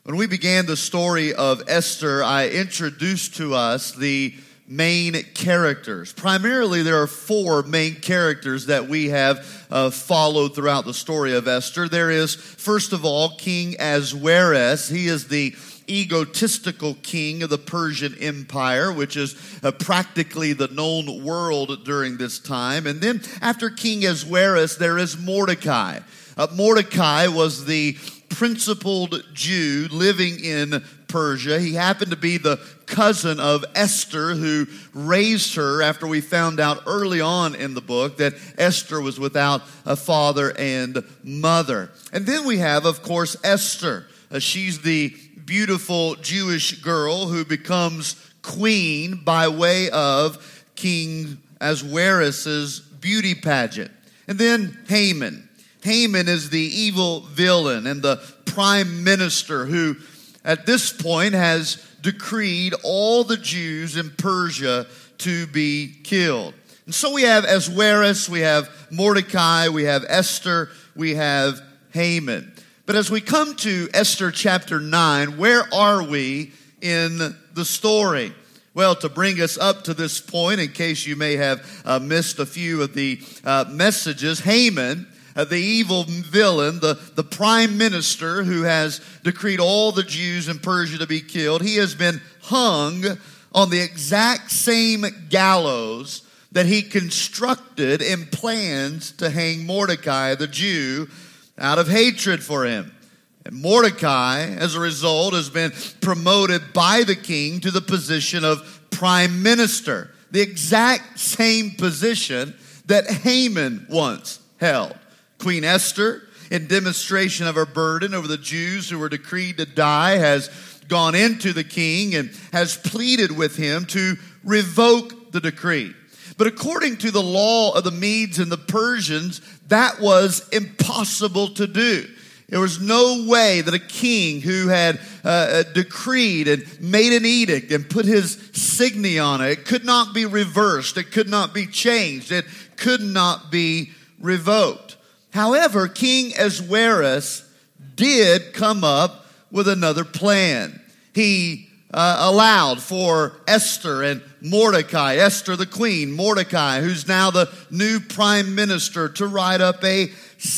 When we began the story of Esther, I introduced to us the main characters. Primarily, there are four main characters that we have followed throughout the story of Esther. There is, first of all, King Ahasuerus. He is the egotistical king of the Persian Empire, which is practically the known world during this time. And then after King Ahasuerus, there is Mordecai. Mordecai was the principled Jew living in Persia. He happened to be the cousin of Esther, who raised her after we found out early on in the book that Esther was without a father and mother. And then we have, of course, Esther. She's the beautiful Jewish girl who becomes queen by way of King Ahasuerus' beauty pageant. And then Haman. Haman is the evil villain and the prime minister who, at this point, has decreed all the Jews in Persia to be killed. And so we have Ahasuerus, we have Mordecai, we have Esther, we have Haman. But as we come to Esther chapter 9, where are we in the story? Well, to bring us up to this point, in case you may have missed a few of the messages, Haman, the evil villain, the prime minister who has decreed all the Jews in Persia to be killed, he has been hung on the exact same gallows that he constructed and plans to hang Mordecai, the Jew, out of hatred for him. And Mordecai, as a result, has been promoted by the king to the position of prime minister, the exact same position that Haman once held. Queen Esther, in demonstration of her burden over the Jews who were decreed to die, has gone into the king and has pleaded with him to revoke the decree. But according to the law of the Medes and the Persians, that was impossible to do. There was no way that a king who had decreed and made an edict and put his signet on it, it could not be reversed, it could not be changed, it could not be revoked. However, King Ahasuerus did come up with another plan. He allowed for Esther and Mordecai, Esther the queen, Mordecai, who's now the new prime minister, to write up a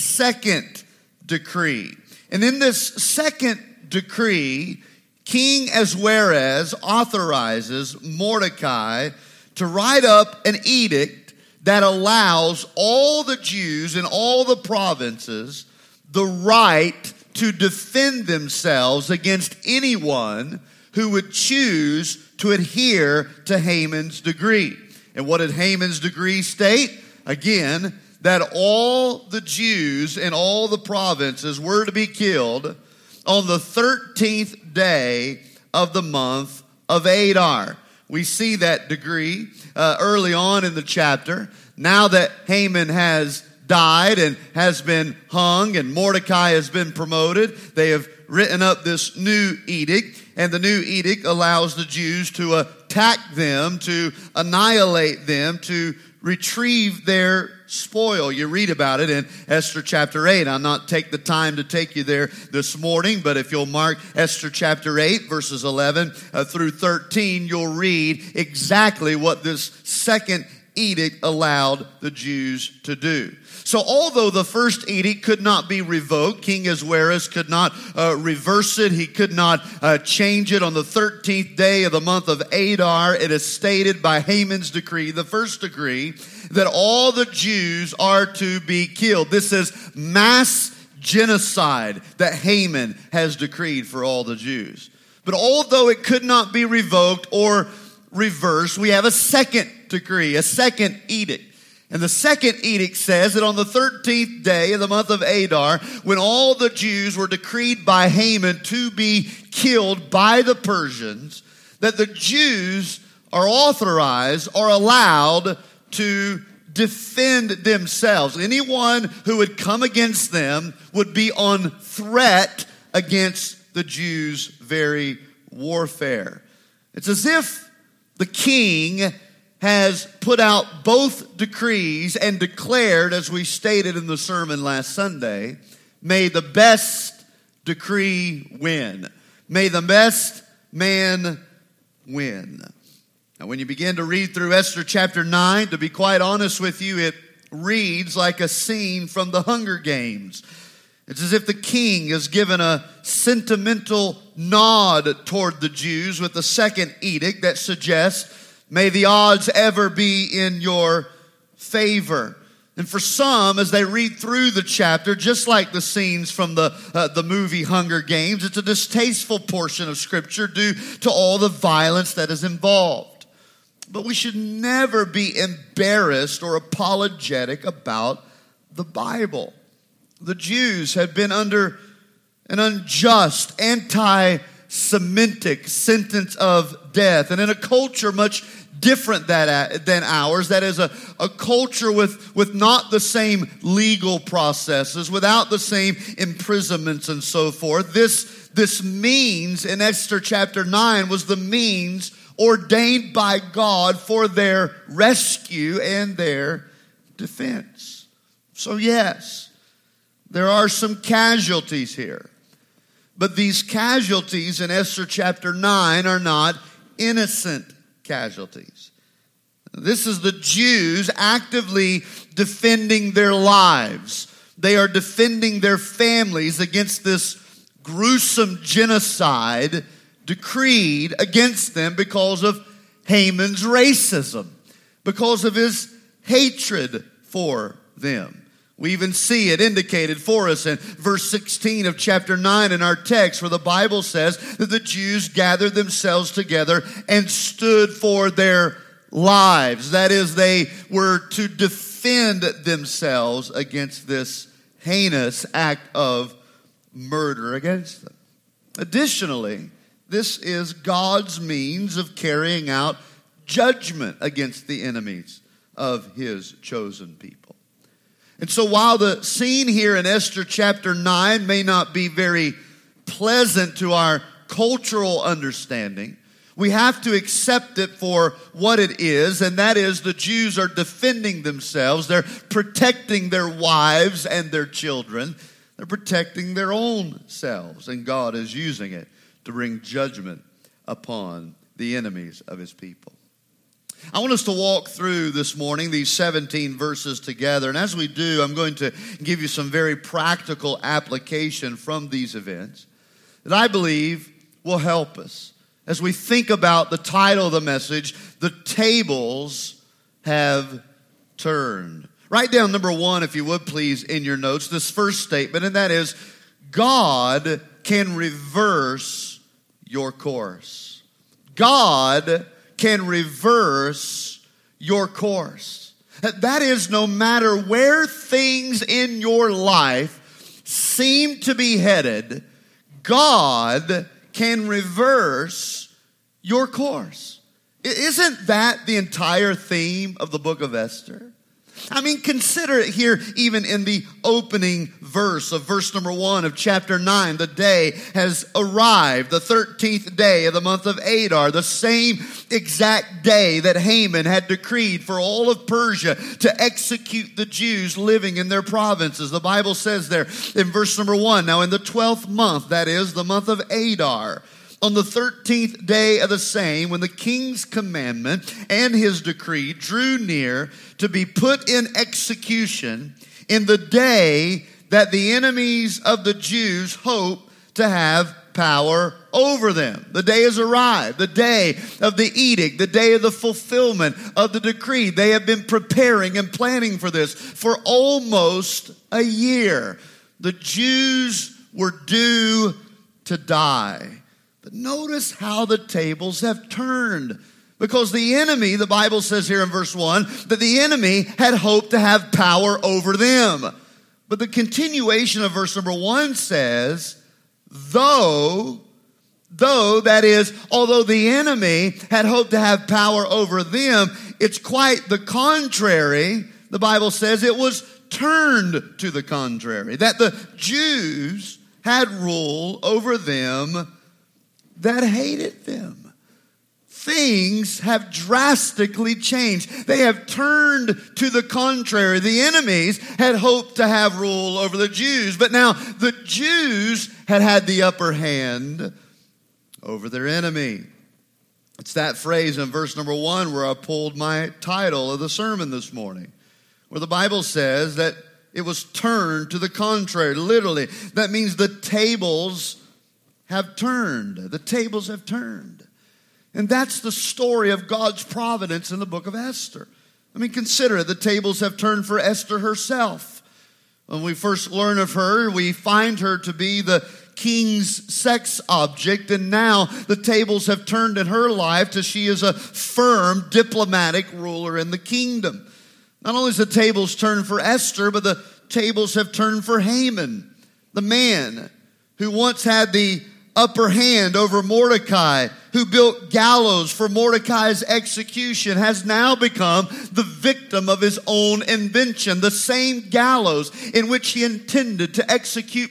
second decree. And in this second decree, King Ahasuerus authorizes Mordecai to write up an edict that allows all the Jews in all the provinces the right to defend themselves against anyone who would choose to adhere to Haman's decree. And what did Haman's decree state? Again, that all the Jews in all the provinces were to be killed on the 13th day of the month of Adar. We see that decree early on in the chapter. Now that Haman has died and has been hung and Mordecai has been promoted, they have written up this new edict, and the new edict allows the Jews to attack them, to annihilate them, to retrieve their spoil. You read about it in Esther chapter 8. I'll not take the time to take you there this morning, but if you'll mark Esther chapter 8, verses 11 through 13, you'll read exactly what this second edict allowed the Jews to do. So although the first edict could not be revoked, King Ahasuerus could not reverse it. He could not change it on the 13th day of the month of Adar. It is stated by Haman's decree, the first decree, that all the Jews are to be killed. This is mass genocide that Haman has decreed for all the Jews. But although it could not be revoked or reversed, we have a second decree, a second edict. And the second edict says that on the 13th day of the month of Adar, when all the Jews were decreed by Haman to be killed by the Persians, that the Jews are authorized or allowed to defend themselves. Anyone who would come against them would be on threat against the Jews' very warfare. It's as if the king has put out both decrees and declared, as we stated in the sermon last Sunday, may the best decree win. May the best man win. Now, when you begin to read through Esther chapter 9, to be quite honest with you, it reads like a scene from the Hunger Games. It's as if the king is given a sentimental nod toward the Jews with a second edict that suggests, may the odds ever be in your favor. And for some, as they read through the chapter, just like the scenes from the movie Hunger Games, it's a distasteful portion of Scripture due to all the violence that is involved. But we should never be embarrassed or apologetic about the Bible. The Jews had been under an unjust, anti-Semitic sentence of death. And in a culture much different than ours, that is a culture with not the same legal processes, without the same imprisonments and so forth. This means in Esther chapter 9 was the means ordained by God for their rescue and their defense. So yes, there are some casualties here. But these casualties in Esther chapter 9 are not innocent casualties. This is the Jews actively defending their lives. They are defending their families against this gruesome genocide decreed against them because of Haman's racism, because of his hatred for them. We even see it indicated for us in verse 16 of chapter 9 in our text, where the Bible says that the Jews gathered themselves together and stood for their lives. That is, they were to defend themselves against this heinous act of murder against them. Additionally, this is God's means of carrying out judgment against the enemies of His chosen people. And so while the scene here in Esther chapter 9 may not be very pleasant to our cultural understanding, we have to accept it for what it is, and that is the Jews are defending themselves. They're protecting their wives and their children. They're protecting their own selves, and God is using it to bring judgment upon the enemies of His people. I want us to walk through this morning these 17 verses together. And as we do, I'm going to give you some very practical application from these events that I believe will help us as we think about the title of the message, The Tables Have Turned. Write down number 1, if you would please, in your notes, this first statement, and that is, God can reverse your course. God can reverse your course. That is, no matter where things in your life seem to be headed, God can reverse your course. Isn't that the entire theme of the book of Esther? I mean, consider it here even in the opening verse of verse number 1 of chapter 9. The day has arrived, the 13th day of the month of Adar, the same exact day that Haman had decreed for all of Persia to execute the Jews living in their provinces. The Bible says there in verse number 1, now in the 12th month, that is the month of Adar, on the 13th day of the same, when the king's commandment and his decree drew near to be put in execution, in the day that the enemies of the Jews hope to have power over them. The day has arrived, the day of the edict, the day of the fulfillment of the decree. They have been preparing and planning for this for almost a year. The Jews were due to die. But notice how the tables have turned. Because the enemy, the Bible says here in verse 1, that the enemy had hoped to have power over them. But the continuation of verse number 1 says, though, that is, although the enemy had hoped to have power over them, it's quite the contrary. The Bible says it was turned to the contrary. That the Jews had rule over them that hated them. Things have drastically changed. They have turned to the contrary. The enemies had hoped to have rule over the Jews, but now the Jews had the upper hand, over their enemy. It's that phrase in verse number 1 where I pulled my title of the sermon this morning, where the Bible says that it was turned to the contrary. Literally, that means the tables have turned. The tables have turned. And that's the story of God's providence in the book of Esther. I mean, consider it. The tables have turned for Esther herself. When we first learn of her, we find her to be the king's sex object, and now the tables have turned in her life to she is a firm diplomatic ruler in the kingdom. Not only has the tables turned for Esther, but the tables have turned for Haman, the man who once had the upper hand over Mordecai, who built gallows for Mordecai's execution, has now become the victim of his own invention. The same gallows in which he intended to execute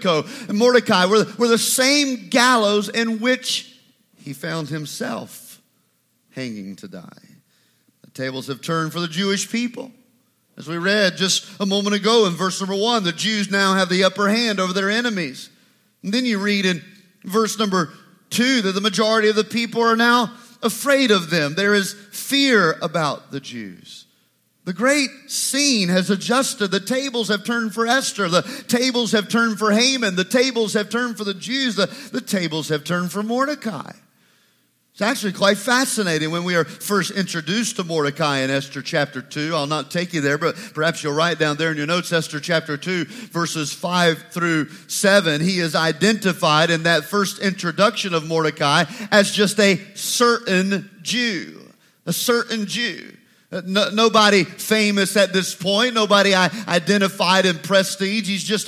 Mordecai were the same gallows in which he found himself hanging to die. The tables have turned for the Jewish people. As we read just a moment ago in verse number 1, the Jews now have the upper hand over their enemies. And then you read in verse number 2 that the majority of the people are now afraid of them. There is fear about the Jews. The great scene has adjusted. The tables have turned for Esther. The tables have turned for Haman. The tables have turned for the Jews. The tables have turned for Mordecai. It's actually quite fascinating when we are first introduced to Mordecai in Esther chapter 2. I'll not take you there, but perhaps you'll write down there in your notes, Esther chapter 2, verses 5 through 7. He is identified in that first introduction of Mordecai as just a certain Jew. A certain Jew. Nobody famous at this point. Nobody identified in prestige. He's just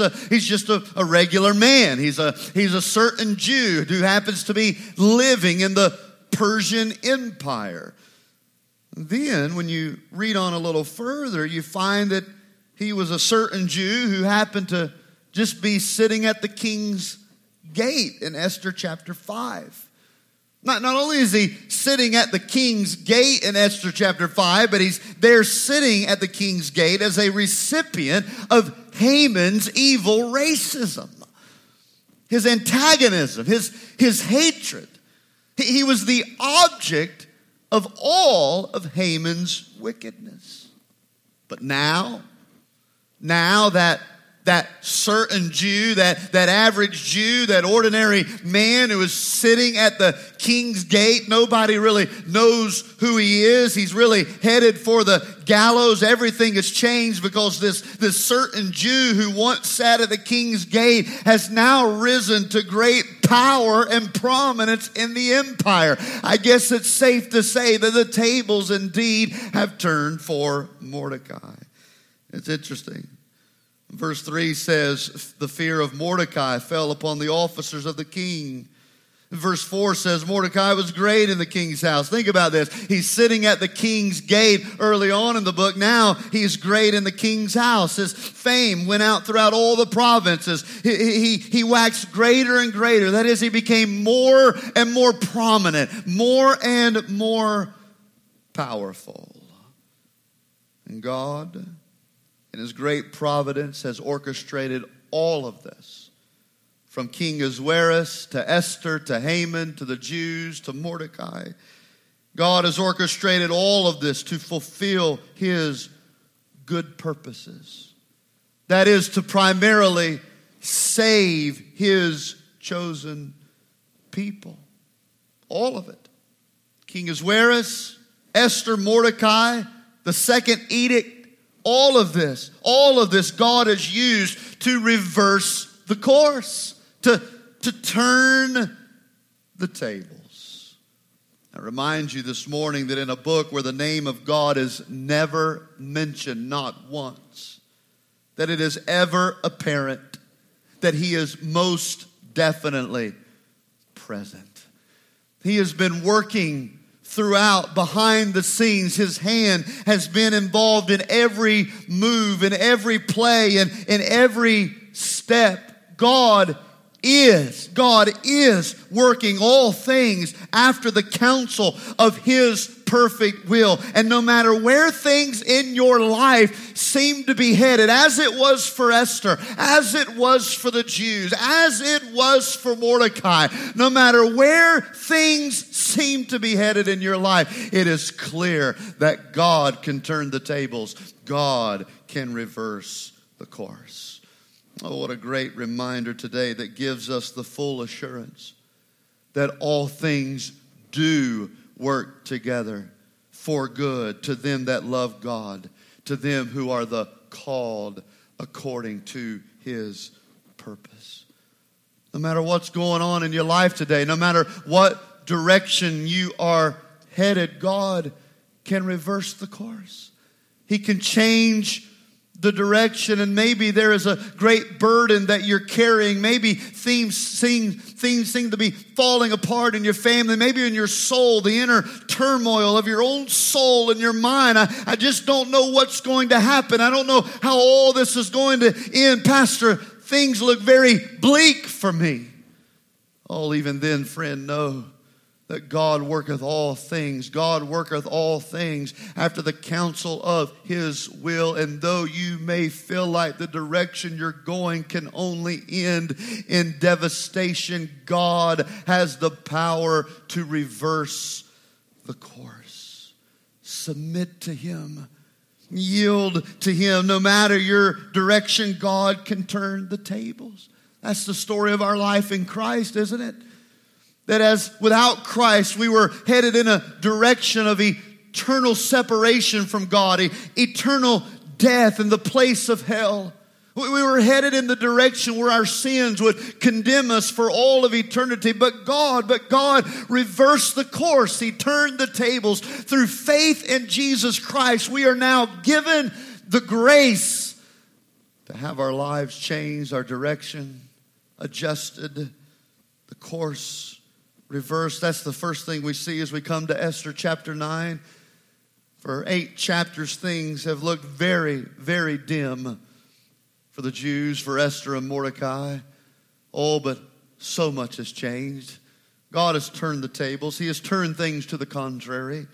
a regular man. He's a certain Jew who happens to be living in the Persian Empire. Then, when you read on a little further, you find that he was a certain Jew who happened to just be sitting at the king's gate in Esther chapter 5. Not only is he sitting at the king's gate in Esther chapter 5, but he's there sitting at the king's gate as a recipient of Haman's evil racism, his antagonism, his hatred. He was the object of all of Haman's wickedness. But now that certain Jew, that average Jew, that ordinary man who is sitting at the king's gate, nobody really knows who he is. He's really headed for the gallows. Everything has changed because this certain Jew who once sat at the king's gate has now risen to great power and prominence in the empire. I guess it's safe to say that the tables indeed have turned for Mordecai. It's interesting. Verse 3 says, the fear of Mordecai fell upon the officers of the king. Verse 4 says, Mordecai was great in the king's house. Think about this. He's sitting at the king's gate early on in the book. Now he's great in the king's house. His fame went out throughout all the provinces. He waxed greater and greater. That is, he became more and more prominent, more and more powerful. And God, in his great providence, has orchestrated all of this. From King Ahasuerus to Esther to Haman to the Jews to Mordecai. God has orchestrated all of this to fulfill his good purposes. That is, to primarily save his chosen people. All of it. King Ahasuerus, Esther, Mordecai, the second edict, all of this God has used to reverse the course. To turn the tables. I remind you this morning that in a book where the name of God is never mentioned, not once, that it is ever apparent that he is most definitely present. He has been working throughout, behind the scenes. His hand has been involved in every move, in every play, and in every step. God is working all things after the counsel of his perfect will. And no matter where things in your life seem to be headed, as it was for Esther, as it was for the Jews, as it was for Mordecai, no matter where things seem to be headed in your life, it is clear that God can turn the tables. God can reverse the course. Oh, what a great reminder today that gives us the full assurance that all things do work together for good to them that love God, to them who are the called according to His purpose. No matter what's going on in your life today, no matter what direction you are headed, God can reverse the course. He can change the direction, and maybe there is a great burden that you're carrying. Maybe things seem to be falling apart in your family, maybe in your soul, the inner turmoil of your own soul and your mind. I just don't know what's going to happen. I don't know how all this is going to end. Pastor, things look very bleak for me. Oh, even then, friend, know that God worketh all things. God worketh all things after the counsel of His will. And though you may feel like the direction you're going can only end in devastation, God has the power to reverse the course. Submit to Him. Yield to Him. No matter your direction, God can turn the tables. That's the story of our life in Christ, isn't it? That as without Christ, we were headed in a direction of eternal separation from God, eternal death in the place of hell. We were headed in the direction where our sins would condemn us for all of eternity. But God reversed the course. He turned the tables. Through faith in Jesus Christ, we are now given the grace to have our lives changed, our direction adjusted, the course reversed. That's the first thing we see as we come to Esther chapter 9. For 8 chapters, things have looked very, very dim for the Jews, for Esther and Mordecai. Oh, but so much has changed. God has turned the tables. He has turned things to the contrary.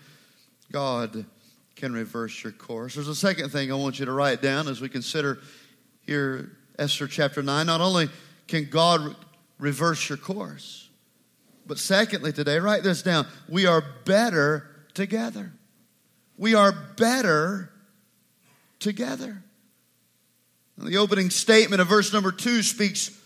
God can reverse your course. There's a second thing I want you to write down as we consider here Esther chapter 9. Not only can God reverse your course, but secondly today, write this down, we are better together. We are better together. The opening statement of verse number 2 speaks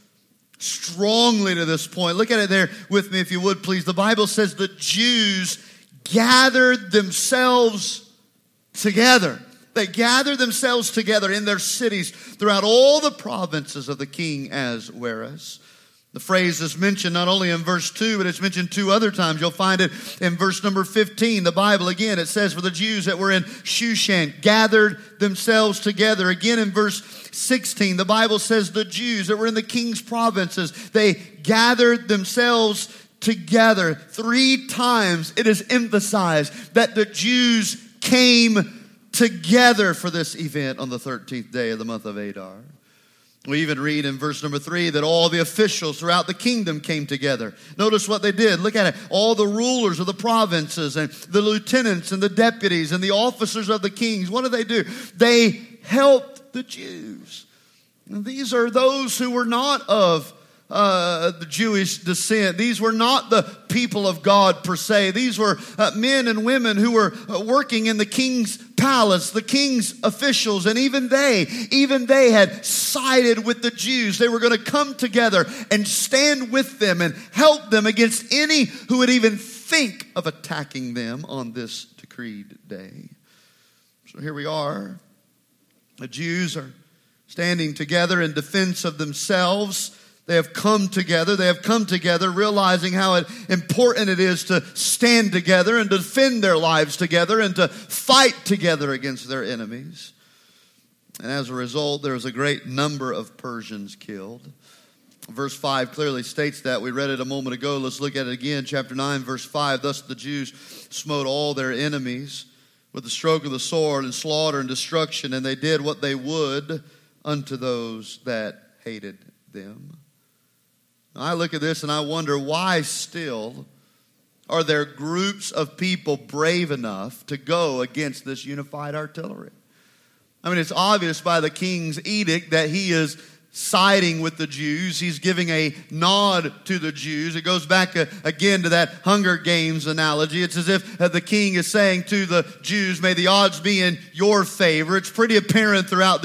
strongly to this point. Look at it there with me if you would, please. The Bible says the Jews gathered themselves together. They gathered themselves together in their cities throughout all the provinces of the king Ahasuerus. The phrase is mentioned not only in verse 2, but it's mentioned 2 other times. You'll find it in verse number 15. The Bible, again, it says, for the Jews that were in Shushan gathered themselves together. Again, in verse 16, the Bible says the Jews that were in the king's provinces, they gathered themselves together. 3 times it is emphasized that the Jews came together for this event on the 13th day of the month of Adar. We even read in verse number 3 that all the officials throughout the kingdom came together. Notice what they did. Look at it. All the rulers of the provinces and the lieutenants and the deputies and the officers of the kings. What did they do? They helped the Jews. And these are those who were not of the Jewish descent. These were not the people of God per se. These were men and women who were working in the king's palace, the king's officials, and even they had sided with the Jews. They were going to come together and stand with them and help them against any who would even think of attacking them on this decreed day. So here we are. The Jews are standing together in defense of themselves. They have come together. They have come together realizing how important it is to stand together and defend their lives together and to fight together against their enemies. And as a result, there was a great number of Persians killed. Verse 5 clearly states that. We read it a moment ago. Let's look at it again. Chapter 9, verse 5. Thus the Jews smote all their enemies with the stroke of the sword and slaughter and destruction, and they did what they would unto those that hated them. I look at this and I wonder why still are there groups of people brave enough to go against this unified artillery? I mean, it's obvious by the king's edict that he is siding with the Jews. He's giving a nod to the Jews. It goes back again to that Hunger Games analogy. It's as if the king is saying to the Jews, may the odds be in your favor. It's pretty apparent throughout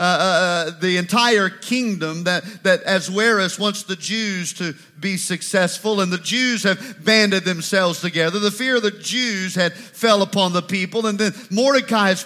the entire kingdom that Ahasuerus wants the Jews to be successful, and the Jews have banded themselves together. The fear of the Jews had fell upon the people, and then Mordecai's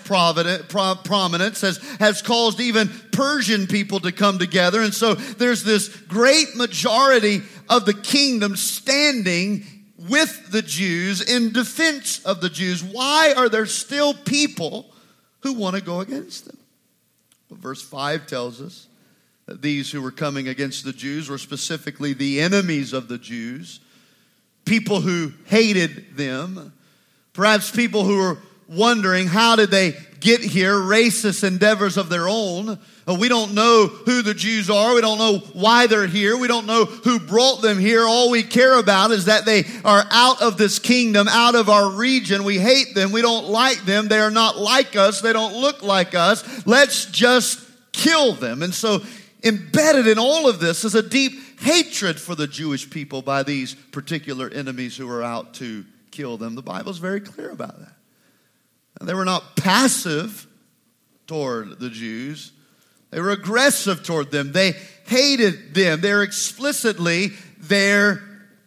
prominence has caused even Persian people to come together. And so there's this great majority of the kingdom standing with the Jews in defense of the Jews. Why are there still people who want to go against them? Well, verse 5 tells us that these who were coming against the Jews were specifically the enemies of the Jews, people who hated them, perhaps people who were wondering, how did they get here? Racist endeavors of their own. We don't know who the Jews are. We don't know why they're here. We don't know who brought them here. All we care about is that they are out of this kingdom, out of our region. We hate them. We don't like them. They are not like us. They don't look like us. Let's just kill them. And so embedded in all of this is a deep hatred for the Jewish people by these particular enemies who are out to kill them. The Bible's very clear about that. And they were not passive toward the Jews. They were aggressive toward them. They hated them. They're explicitly their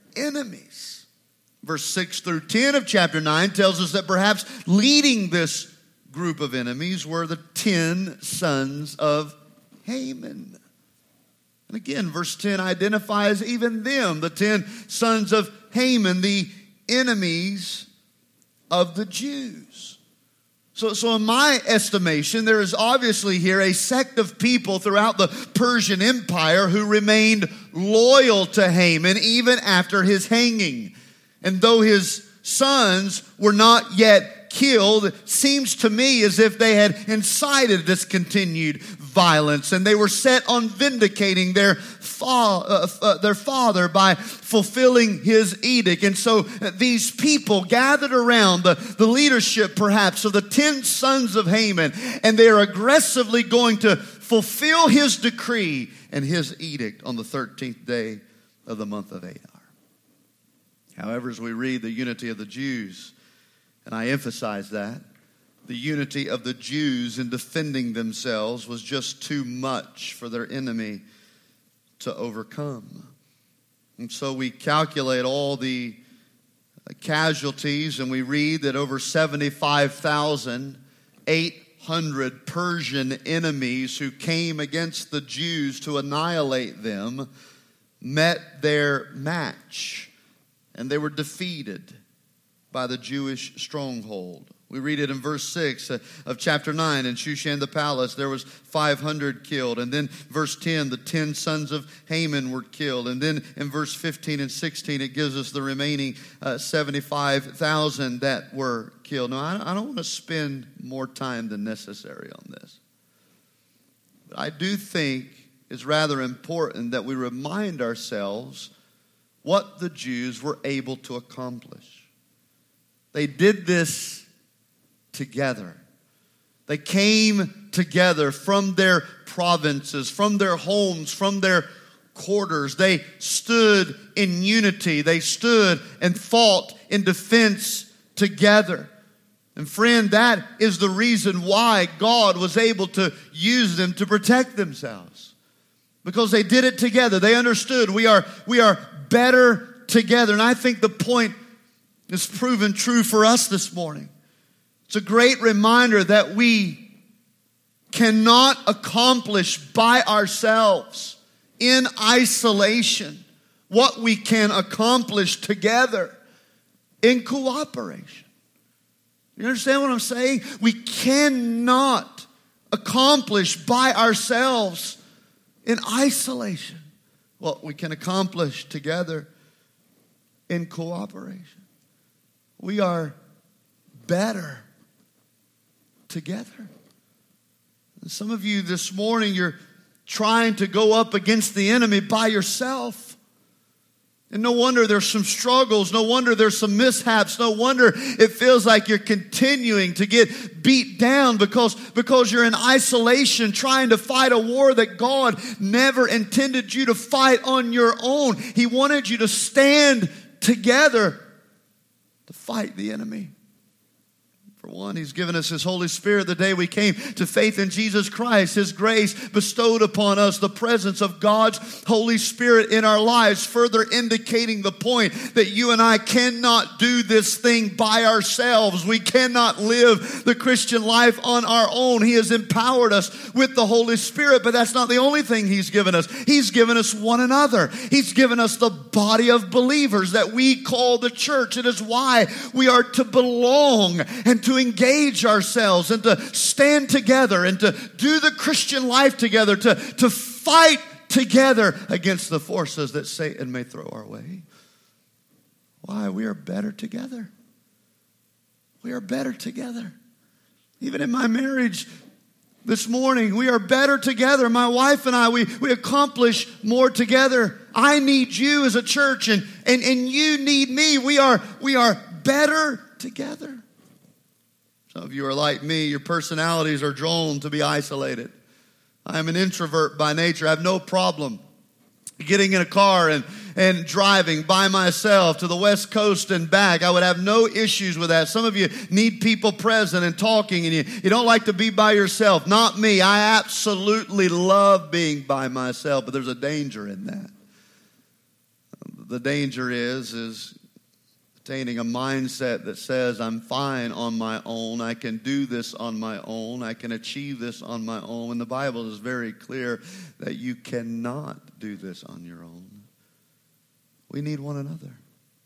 enemies. Verse 6 through 10 of chapter 9 tells us that perhaps leading this group of enemies were the 10 sons of Haman. And again, verse 10 identifies even them, the 10 sons of Haman, the enemies of the Jews. So in my estimation, there is obviously here a sect of people throughout the Persian Empire who remained loyal to Haman even after his hanging. And though his sons were not yet killed, it seems to me as if they had incited this continued violence, and they were set on vindicating their father by fulfilling his edict. And so these people gathered around the leadership perhaps of the 10 sons of Haman, and they are aggressively going to fulfill his decree and his edict on the 13th day of the month of Adar. However, as we read the unity of the Jews, and I emphasize that, the unity of the Jews in defending themselves was just too much for their enemy to overcome. And so we calculate all the casualties, and we read that over 75,800 Persian enemies who came against the Jews to annihilate them met their match, and they were defeated by the Jewish stronghold. We read it in verse 6 of chapter 9. In Shushan the palace, there was 500 killed. And then verse 10, the 10 sons of Haman were killed. And then in verse 15 and 16, it gives us the remaining 75,000 that were killed. Now, I don't want to spend more time than necessary on this. But I do think it's rather important that we remind ourselves what the Jews were able to accomplish. They did this together. They came together from their provinces, from their homes, from their quarters. They stood in unity. They stood and fought in defense together. And friend, that is the reason why God was able to use them to protect themselves. Because they did it together. They understood we are better together. And I think the point is proven true for us this morning. It's a great reminder that we cannot accomplish by ourselves in isolation what we can accomplish together in cooperation. You understand what I'm saying? We cannot accomplish by ourselves in isolation what we can accomplish together in cooperation. We are better together. And some of you this morning, you're trying to go up against the enemy by yourself. And no wonder there's some struggles. No wonder there's some mishaps. No wonder it feels like you're continuing to get beat down because you're in isolation trying to fight a war that God never intended you to fight on your own. He wanted you to stand together to fight the enemy. For one, He's given us His Holy Spirit the day we came to faith in Jesus Christ. His grace bestowed upon us the presence of God's Holy Spirit in our lives, further indicating the point that you and I cannot do this thing by ourselves. We cannot live the Christian life on our own. He has empowered us with the Holy Spirit, but that's not the only thing He's given us. He's given us one another. He's given us the body of believers that we call the church. It is why we are to belong and to engage ourselves and to stand together and to do the Christian life together, to fight together against the forces that Satan may throw our way. Why? We are better together. We are better together. Even in my marriage this morning, we are better together. My wife and I, we accomplish more together. I need you as a church and you need me. We are better together. Some of you are like me. Your personalities are drawn to be isolated. I am an introvert by nature. I have no problem getting in a car and driving by myself to the West Coast and back. I would have no issues with that. Some of you need people present and talking, and you don't like to be by yourself. Not me. I absolutely love being by myself, but there's a danger in that. The danger is attaining a mindset that says, I'm fine on my own. I can do this on my own. I can achieve this on my own. And the Bible is very clear that you cannot do this on your own. We need one another.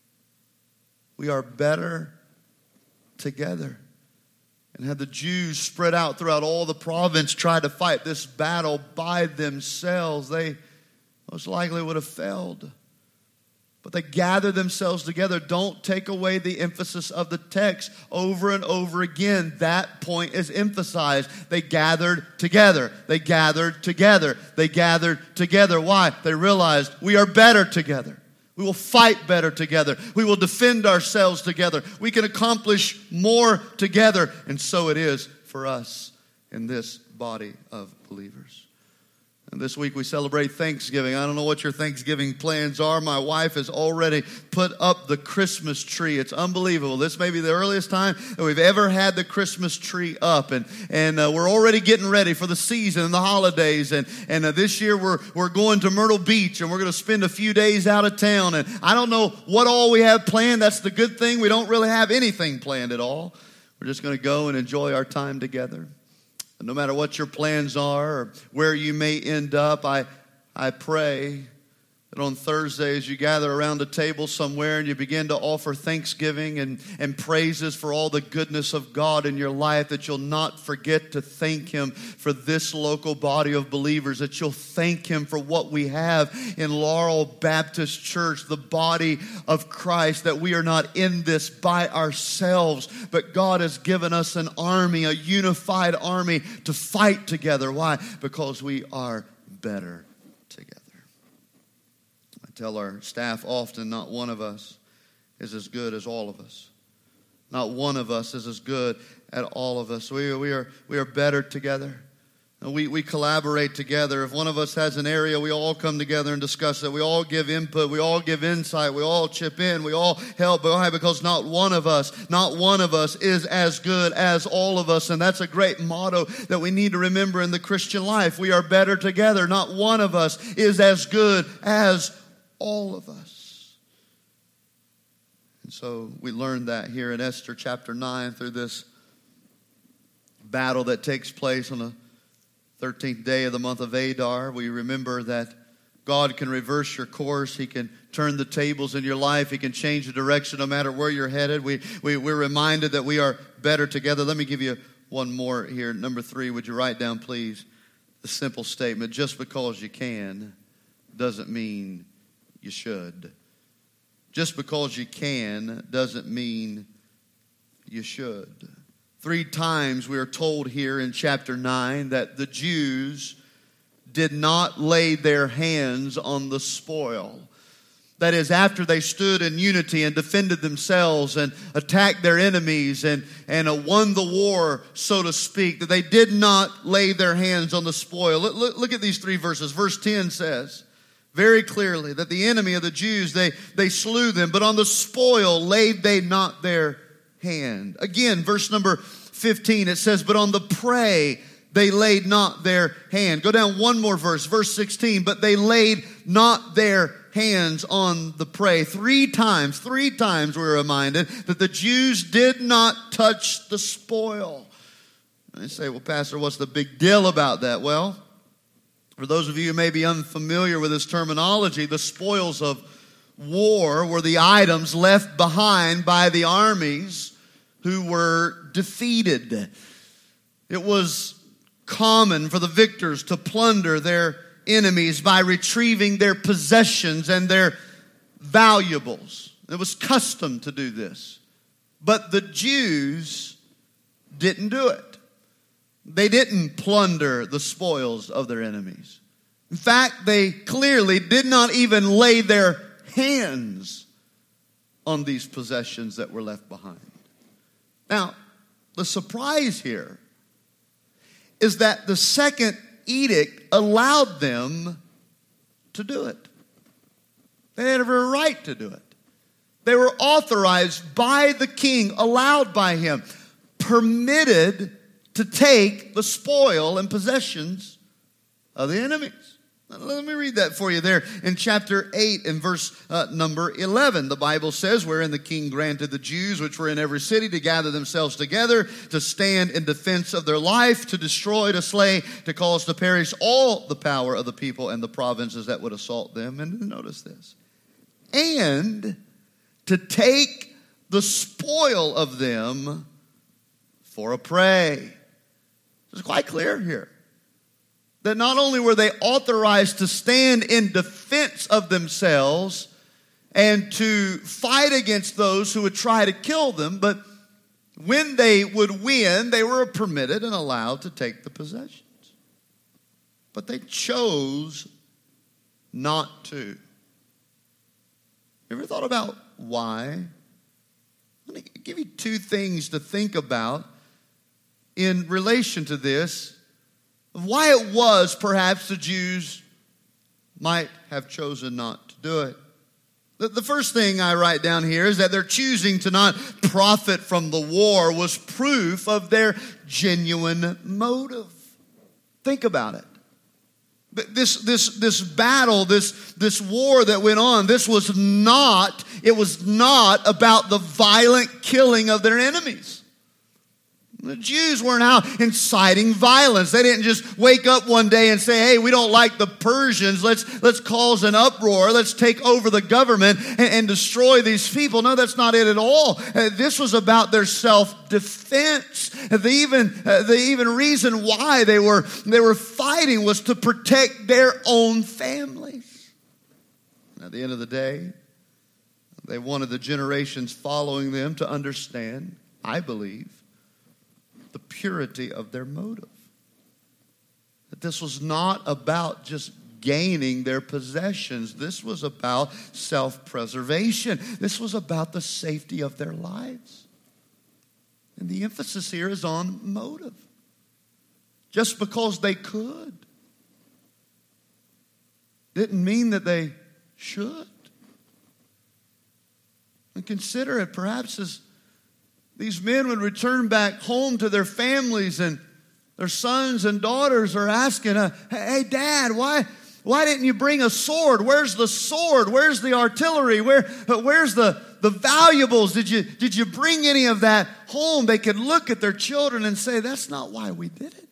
We are better together. And had the Jews spread out throughout all the province tried to fight this battle by themselves, they most likely would have failed. But they gather themselves together. Don't take away the emphasis of the text. Over and over again, that point is emphasized. They gathered together. They gathered together. They gathered together. Why? They realized we are better together. We will fight better together. We will defend ourselves together. We can accomplish more together. And so it is for us in this body of believers. And this week we celebrate Thanksgiving. I don't know what your Thanksgiving plans are. My wife has already put up the Christmas tree. It's unbelievable. This may be the earliest time that we've ever had the Christmas tree up. And we're already getting ready for the season and the holidays. And this year we're going to Myrtle Beach and we're going to spend a few days out of town. And I don't know what all we have planned. That's the good thing. We don't really have anything planned at all. We're just going to go and enjoy our time together. No matter what your plans are or where you may end up, I pray that on Thursdays you gather around a table somewhere and you begin to offer thanksgiving and praises for all the goodness of God in your life, that you'll not forget to thank Him for this local body of believers, that you'll thank Him for what we have in Laurel Baptist Church, the body of Christ, that we are not in this by ourselves, but God has given us an army, a unified army to fight together. Why? Because we are better together. Tell our staff often, not one of us is as good as all of us. Not one of us is as good as all of us. We are better together. And we collaborate together. If one of us has an area, we all come together and discuss it. We all give input. We all give insight. We all chip in. We all help. Why? Because not one of us is as good as all of us. And that's a great motto that we need to remember in the Christian life. We are better together. Not one of us is as good as all of us. And so we learned that here in Esther chapter 9 through this battle that takes place on the 13th day of the month of Adar. We remember that God can reverse your course. He can turn the tables in your life. He can change the direction no matter where you're headed. We're reminded that we are better together. Let me give you one more here. Number 3, would you write down, please, the simple statement: just because you can doesn't mean you should. Just because you can doesn't mean you should. 3 times we are told here in chapter 9 that the Jews did not lay their hands on the spoil. That is, after they stood in unity and defended themselves and attacked their enemies and won the war, so to speak, that they did not lay their hands on the spoil. Look at these 3 verses. Verse 10 says very clearly that the enemy of the Jews, they slew them, but on the spoil laid they not their hand. Again, verse number 15, it says, but on the prey they laid not their hand. Go down one more verse, verse 16, but they laid not their hands on the prey. 3 times we're reminded that the Jews did not touch the spoil. And they say, well, Pastor, what's the big deal about that? Well, for those of you who may be unfamiliar with this terminology, the spoils of war were the items left behind by the armies who were defeated. It was common for the victors to plunder their enemies by retrieving their possessions and their valuables. It was custom to do this. But the Jews didn't do it. They didn't plunder the spoils of their enemies. In fact, they clearly did not even lay their hands on these possessions that were left behind. Now, the surprise here is that the second edict allowed them to do it. They had every right to do it. They were authorized by the king, allowed by him, permitted to take the spoil and possessions of the enemies. Now, let me read that for you there in chapter 8 and verse number 11. The Bible says, wherein the king granted the Jews which were in every city to gather themselves together, to stand in defense of their life, to destroy, to slay, to cause to perish all the power of the people and the provinces that would assault them. And notice this. And to take the spoil of them for a prey. It's quite clear here that not only were they authorized to stand in defense of themselves and to fight against those who would try to kill them, but when they would win, they were permitted and allowed to take the possessions. But they chose not to. You ever thought about why? Let me give you 2 things to think about in relation to this, of why it was perhaps the Jews might have chosen not to do it. The first thing I write down here is that their choosing to not profit from the war was proof of their genuine motive. Think about it. This battle, this war that went on, it was not about the violent killing of their enemies. The Jews weren't out inciting violence. They didn't just wake up one day and say, hey, we don't like the Persians. Let's cause an uproar. Let's take over the government and destroy these people. No, that's not it at all. This was about their self-defense. The even reason why they were fighting was to protect their own families. And at the end of the day, they wanted the generations following them to understand, I believe, the purity of their motive. That this was not about just gaining their possessions. This was about self-preservation. This was about the safety of their lives. And the emphasis here is on motive. Just because they could didn't mean that they should. And consider it perhaps as these men would return back home to their families, and their sons and daughters are asking, hey, Dad, why didn't you bring a sword? Where's the sword? Where's the artillery? Where's the valuables? Did you bring any of that home? They could look at their children and say, that's not why we did it.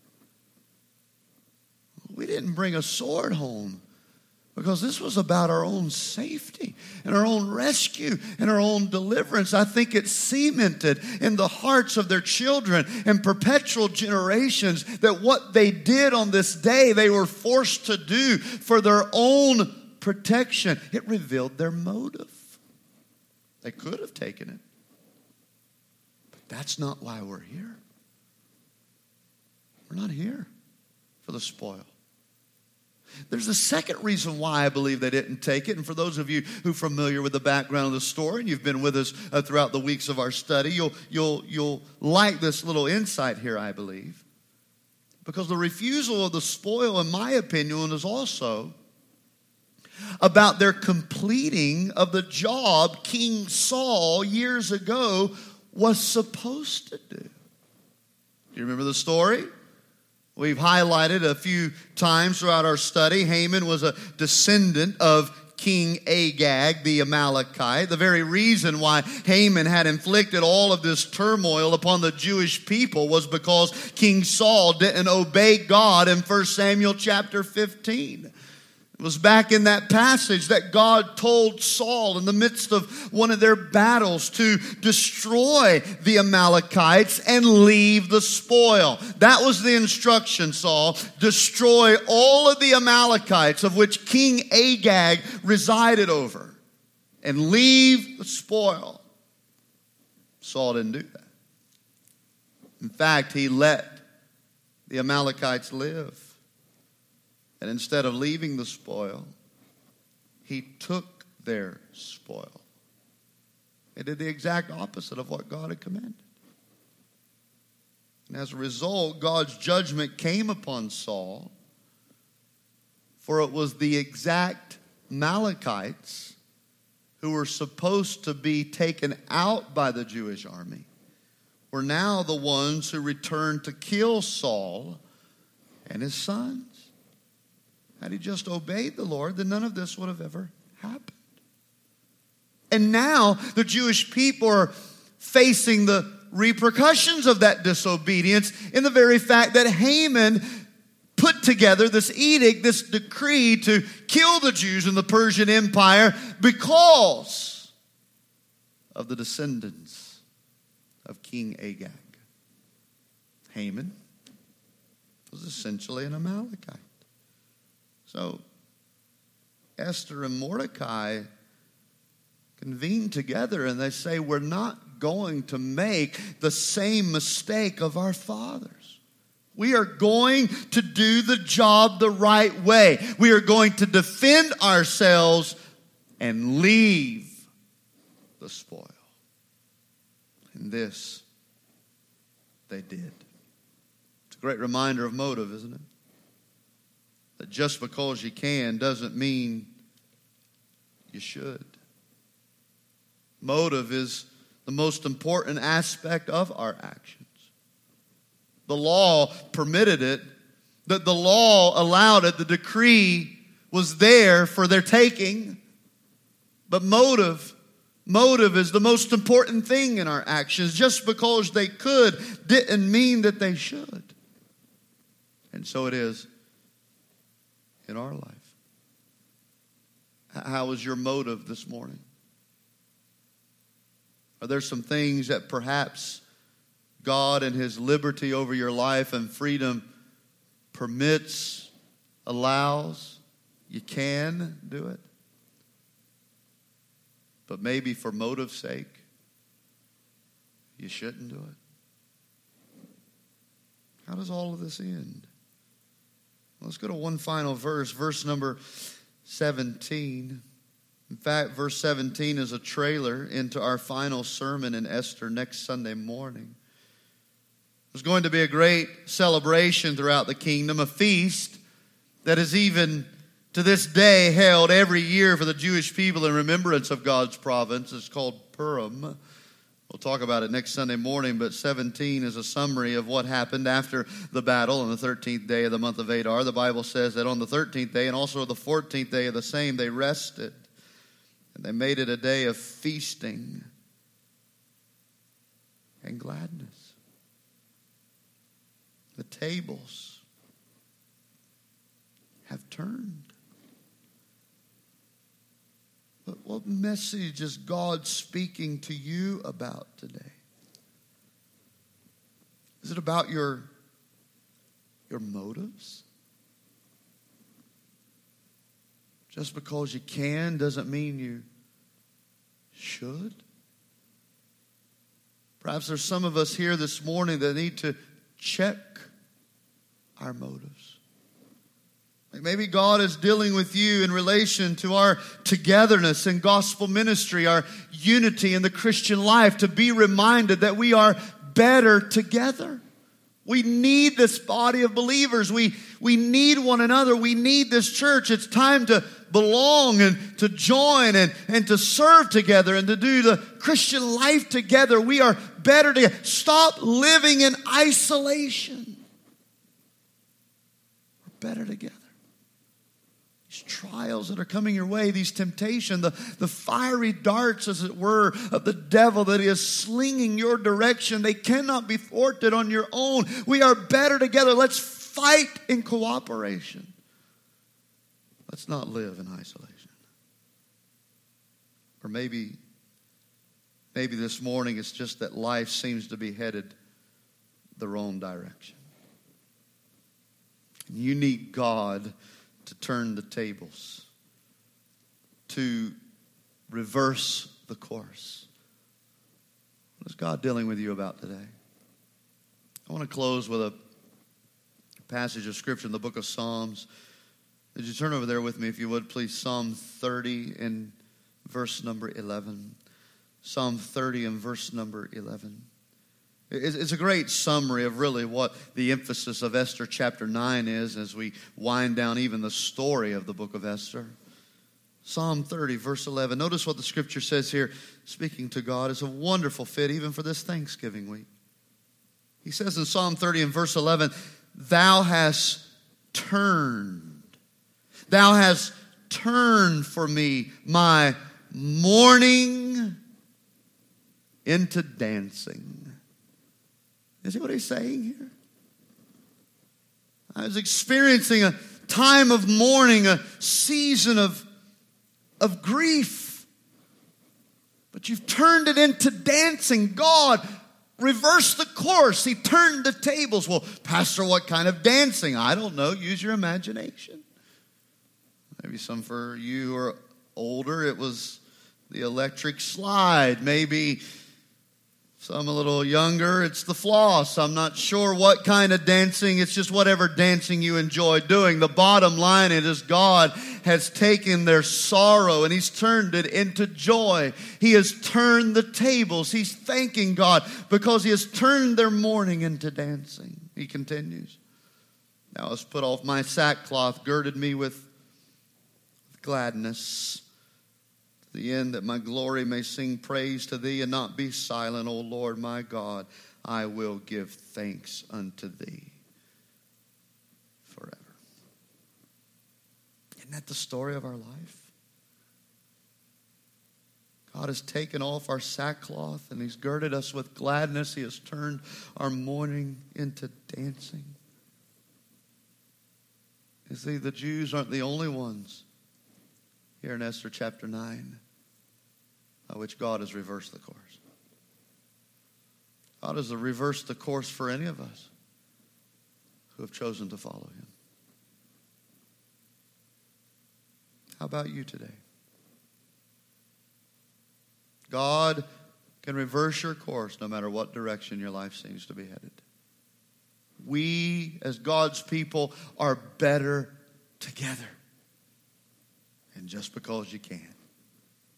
We didn't bring a sword home. Because this was about our own safety and our own rescue and our own deliverance. I think it's cemented in the hearts of their children and perpetual generations that what they did on this day, they were forced to do for their own protection. It revealed their motive. They could have taken it. But that's not why we're here. We're not here for the spoil. There's a second reason why I believe they didn't take it. And for those of you who are familiar with the background of the story, and you've been with us throughout the weeks of our study, you'll like this little insight here, I believe. Because the refusal of the spoil, in my opinion, is also about their completing of the job King Saul years ago was supposed to do. Do you remember the story? We've highlighted a few times throughout our study. Haman was a descendant of King Agag, the Amalekite. The very reason why Haman had inflicted all of this turmoil upon the Jewish people was because King Saul didn't obey God in 1 Samuel chapter 15. It was back in that passage that God told Saul in the midst of one of their battles to destroy the Amalekites and leave the spoil. That was the instruction, Saul. Destroy all of the Amalekites of which King Agag resided over and leave the spoil. Saul didn't do that. In fact, he let the Amalekites live. And instead of leaving the spoil, he took their spoil. He did the exact opposite of what God had commanded. And as a result, God's judgment came upon Saul, for it was the exact Amalekites who were supposed to be taken out by the Jewish army were now the ones who returned to kill Saul and his sons. Had he just obeyed the Lord, then none of this would have ever happened. And now the Jewish people are facing the repercussions of that disobedience in the very fact that Haman put together this edict, this decree to kill the Jews in the Persian Empire because of the descendants of King Agag. Haman was essentially an Amalekite. So Esther and Mordecai convene together and they say, we're not going to make the same mistake of our fathers. We are going to do the job the right way. We are going to defend ourselves and leave the spoil. And this they did. It's a great reminder of motive, isn't it? That just because you can doesn't mean you should. Motive is the most important aspect of our actions. The law permitted it, that the law allowed it, the decree was there for their taking. But motive is the most important thing in our actions. Just because they could didn't mean that they should. And so it is in our life. How is your motive this morning? Are there some things that perhaps God and His liberty over your life and freedom permits, allows? You can do it. But maybe for motive's sake, you shouldn't do it. How does all of this end? Let's go to one final verse, verse number 17. In fact, verse 17 is a trailer into our final sermon in Esther next Sunday morning. There's going to be a great celebration throughout the kingdom, a feast that is even to this day held every year for the Jewish people in remembrance of God's province. It's called Purim. We'll talk about it next Sunday morning, but 17 is a summary of what happened after the battle on the 13th day of the month of Adar. The Bible says that on the 13th day and also the 14th day of the same, they rested. And they made it a day of feasting and gladness. The tables have turned. But what message is God speaking to you about today? Is it about your motives? Just because you can doesn't mean you should. Perhaps there's some of us here this morning that need to check our motives. Maybe God is dealing with you in relation to our togetherness in gospel ministry, our unity in the Christian life, to be reminded that we are better together. We need this body of believers. We need one another. We need this church. It's time to belong and to join and to serve together and to do the Christian life together. We are better together. Stop living in isolation. We're better together. These trials that are coming your way, these temptations, the fiery darts, as it were, of the devil that is slinging your direction, they cannot be thwarted on your own. We are better together. Let's fight in cooperation. Let's not live in isolation. Or maybe this morning it's just that life seems to be headed the wrong direction. You need God to turn the tables, to reverse the course. What is God dealing with you about today? I want to close with a passage of Scripture in the book of Psalms. Would you turn over there with me, if you would, please? Psalm 30 and verse number 11. Psalm 30 and verse number 11. It's a great summary of really what the emphasis of Esther chapter 9 is as we wind down even the story of the book of Esther. Psalm 30, verse 11. Notice what the Scripture says here, speaking to God. It's a wonderful fit even for this Thanksgiving week. He says in Psalm 30 and verse 11, Thou hast turned for me my mourning into dancing. You see what he's saying here? I was experiencing a time of mourning, a season of grief. But you've turned it into dancing. God reversed the course. He turned the tables. Well, Pastor, what kind of dancing? I don't know. Use your imagination. Maybe some for you who are older, it was the electric slide. Maybe some a little younger, it's the floss. I'm not sure what kind of dancing. It's just whatever dancing you enjoy doing. The bottom line is God has taken their sorrow and He's turned it into joy. He has turned the tables. He's thanking God because He has turned their mourning into dancing. He continues. Thou hast put off my sackcloth, girded me with gladness, to the end that my glory may sing praise to Thee and not be silent. O Lord my God, I will give thanks unto Thee forever. Isn't that the story of our life? God has taken off our sackcloth and He's girded us with gladness. He has turned our mourning into dancing. You see, the Jews aren't the only ones here in Esther chapter 9 by which God has reversed the course. God has reversed the course for any of us who have chosen to follow Him. How about you today? God can reverse your course no matter what direction your life seems to be headed. We, as God's people, are better together. And just because you can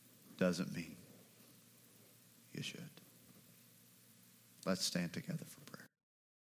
doesn't mean you should. Let's stand together for prayer.